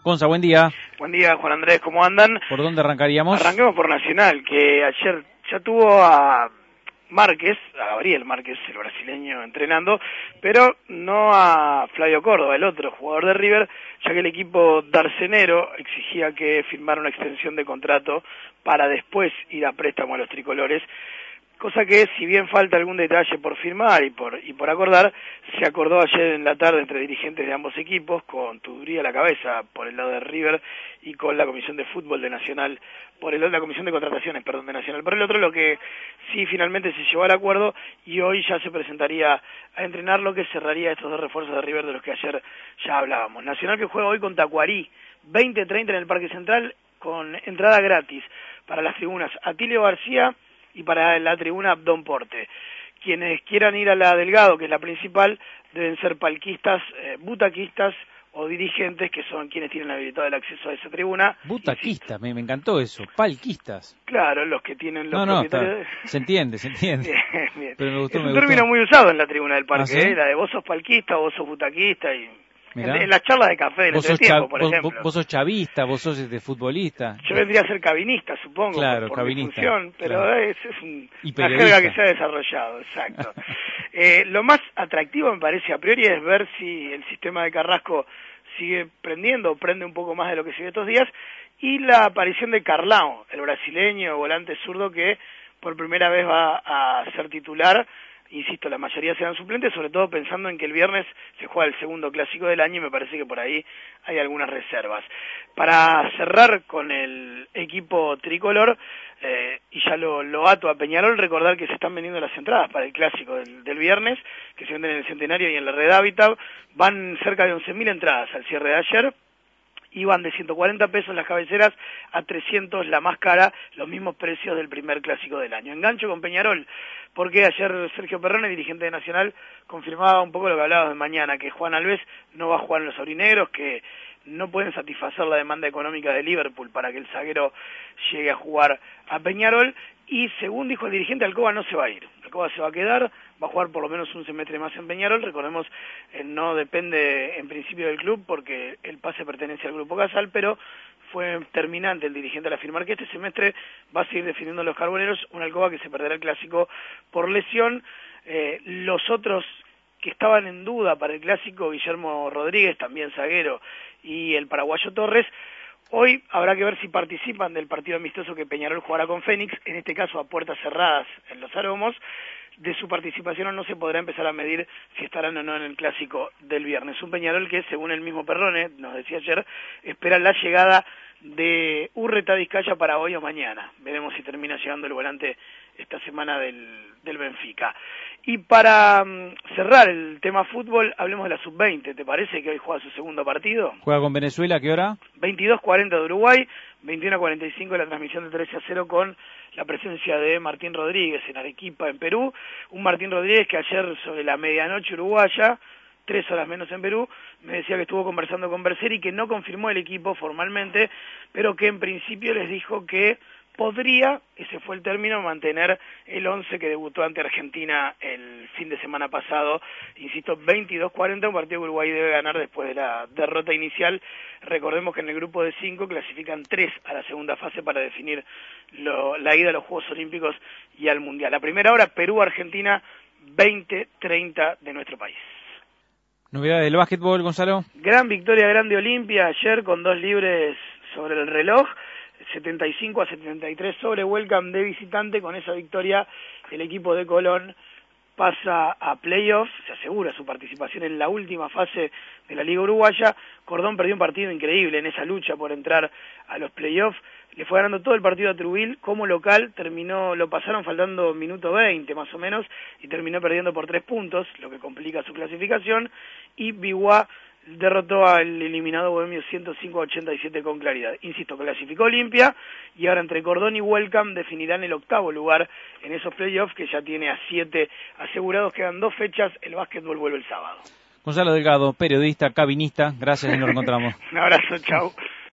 Gonza, buen día. Buen día, Juan Andrés, ¿cómo andan? ¿Por dónde arrancaríamos? Arranquemos por Nacional, que ayer ya tuvo a Márquez, a Gabriel Márquez, el brasileño, entrenando, pero no a Flavio Córdoba, el otro jugador de River, ya que el equipo darcenero exigía que firmara una extensión de contrato para después ir a préstamo a los tricolores. Cosa que, si bien falta algún detalle por firmar y por acordar, se acordó ayer en la tarde entre dirigentes de ambos equipos, con Tuduri a la cabeza por el lado de River y con la Comisión de Fútbol de Nacional, la Comisión de Contrataciones, perdón, de Nacional por el otro, lo que sí finalmente se llevó al acuerdo y hoy ya se presentaría a entrenar lo que cerraría estos dos refuerzos de River de los que ayer ya hablábamos. Nacional que juega hoy con Tacuarí, 20:30 en el Parque Central, con entrada gratis para las tribunas Atilio García y para la tribuna Abdón Porte. Quienes quieran ir a la Delgado, que es la principal, deben ser palquistas, butaquistas o dirigentes, que son quienes tienen habilitado el acceso a esa tribuna. Butaquistas, me encantó eso, palquistas. Claro, los que tienen los propietarios. Se entiende. Bien, bien. Pero me gustó, es un término muy usado en la tribuna del parque, ¿Ah, sí? La de vos sos palquista, vos sos butaquista y... Mirá. En las charlas de café del entretiempo, por ejemplo. Vos sos chavista, vos sos futbolista. Yo vendría a ser cabinista, supongo, claro, por cabinista, mi función, pero claro. es una jerga que se ha desarrollado, exacto. Lo más atractivo, me parece, a priori, es ver si el sistema de Carrasco sigue prendiendo o prende un poco más de lo que se ve estos días, y la aparición de Carlão, el brasileño volante zurdo que por primera vez va a ser titular. Insisto, la mayoría serán suplentes, sobre todo pensando en que el viernes se juega el segundo clásico del año y me parece que por ahí hay algunas reservas. Para cerrar con el equipo tricolor, y ya lo ato a Peñarol, recordar que se están vendiendo las entradas para el clásico del viernes, que se venden en el Centenario y en la Red Habitat. Van cerca de 11.000 entradas al cierre de ayer. Iban de 140 pesos las cabeceras a 300 la más cara, los mismos precios del primer clásico del año. Engancho con Peñarol, porque ayer Sergio Perrone, dirigente de Nacional, confirmaba un poco lo que hablábamos de mañana, que Juan Alves no va a jugar en los aurinegros, que no pueden satisfacer la demanda económica de Liverpool para que el zaguero llegue a jugar a Peñarol, y según dijo el dirigente, Alcoba no se va a ir. Alcoba se va a quedar, va a jugar por lo menos un semestre más en Peñarol. Recordemos, no depende en principio del club porque el pase pertenece al Grupo Casal, pero fue terminante el dirigente al afirmar que este semestre va a seguir defendiendo a los carboneros, un Alcoba que se perderá el clásico por lesión. Los otros que estaban en duda para el clásico, Guillermo Rodríguez, también zaguero, y el paraguayo Torres, hoy habrá que ver si participan del partido amistoso que Peñarol jugará con Fénix, en este caso a puertas cerradas en Los Aromos. De su participación o no se podrá empezar a medir si estarán o no en el clásico del viernes. Un Peñarol que, según el mismo Perrone, nos decía ayer, espera la llegada de Urreta Vizcaya para hoy o mañana. Veremos si termina llegando el volante esta semana del Benfica. Y para cerrar el tema fútbol, hablemos de la Sub-20. ¿Te parece que hoy juega su segundo partido? ¿Juega con Venezuela? ¿A qué hora? 22:40 de Uruguay, 21:45 la transmisión de 13-0 con la presencia de Martín Rodríguez en Arequipa, en Perú. Un Martín Rodríguez que ayer, sobre la medianoche uruguaya, 3 horas menos en Perú, me decía que estuvo conversando con Berseri, que no confirmó el equipo formalmente, pero que en principio les dijo que podría, ese fue el término, mantener el 11 que debutó ante Argentina el fin de semana pasado. Insisto, 22:40, un partido que Uruguay debe ganar después de la derrota inicial. Recordemos que en el grupo de 5 clasifican 3 a la segunda fase para definir la ida a los Juegos Olímpicos y al Mundial. La primera hora, Perú-Argentina, 20:30 de nuestro país. ¿Novedades del básquetbol, Gonzalo? Gran victoria grande Olimpia ayer con 2 libres sobre el reloj. 75-73 sobre Welcome de visitante. Con esa victoria el equipo de Colón pasa a playoffs, se asegura su participación en la última fase de la Liga Uruguaya. Cordón perdió un partido increíble en esa lucha por entrar a los playoffs, le fue ganando todo el partido a Trubil como local, lo pasaron faltando minuto 20 más o menos, y terminó perdiendo por 3 puntos, lo que complica su clasificación, y Biguá derrotó al eliminado Bohemio 105-87 con claridad. Insisto, clasificó Olimpia y ahora entre Cordón y Welcome definirán el 8º lugar en esos playoffs, que ya tiene a 7 asegurados. Quedan 2 fechas, el básquetbol vuelve el sábado. Gonzalo Delgado, periodista, cabinista, gracias y nos reencontramos. Un abrazo, chau.